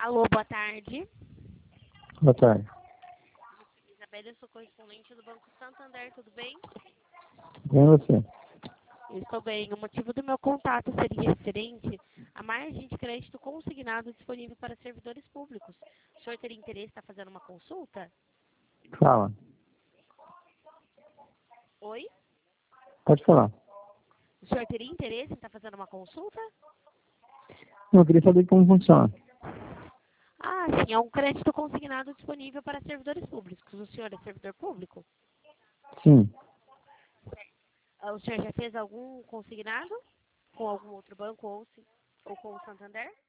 Alô, boa tarde. Boa tarde. Isabela, eu sou correspondente do Banco Santander, tudo bem? Bem você? Eu estou bem. O motivo do meu contato seria referente a margem de crédito consignado disponível para servidores públicos. O senhor teria interesse em estar fazendo uma consulta? Fala. Oi? Pode falar. O senhor teria interesse em estar fazendo uma consulta? Eu queria saber como funciona. Ah, sim, é um crédito consignado disponível para servidores públicos. O senhor é servidor público? Sim. O senhor já fez algum consignado com algum outro banco ou com o Santander?